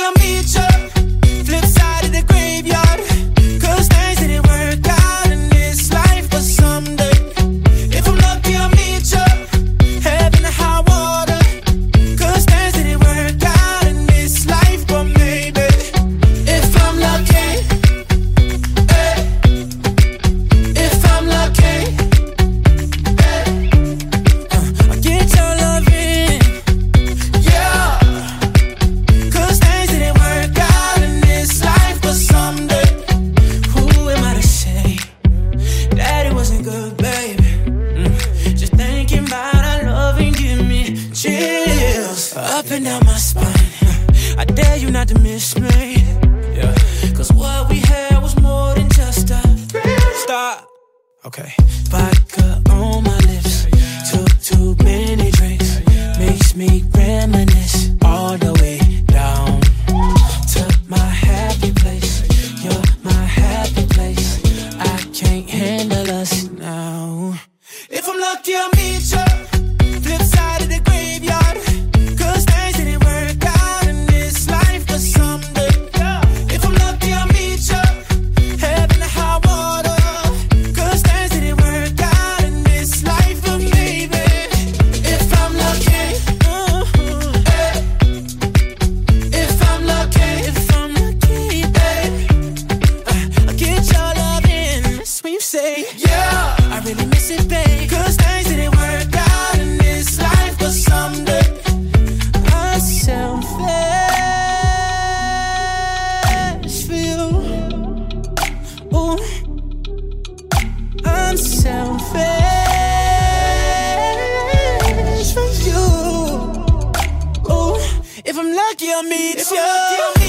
I'll meet you. Flip side of the graveyard. Cause things didn't work out in this life, but someday, if I'm lucky, I'll meet you. Heaven or high water. Cause things didn't work out in this life, but maybe, if I'm lucky, if I'm lucky, I'll get your loving, yeah. Cause things didn't work out in this life, but someday, who am I to say that it wasn't good, baby? Just thinking about our loving give me chills up and down my spine. I dare you not to miss me, yeah. Cause what we had was more than just a stop. Okay. Vodka on my lips, took too many drinks, makes me reminisce all the way down to my happy place. You're my happy place. I can't handle us now. If I'm lucky, I'll meet you. Flip side of the graveyard. Cause things didn't work out in this life, but someday, if I'm lucky, I'll meet you. Heaven or high water. Cause things didn't work out in this life, but maybe, if I'm lucky, if I'm lucky, I'll get your loving. That's when you say, yeah, I really miss it, babe. Cause things didn't work out in this life, but someday, I'm selfish for you. Ooh, I'm selfish for you. Ooh, if I'm lucky, I'll meet you.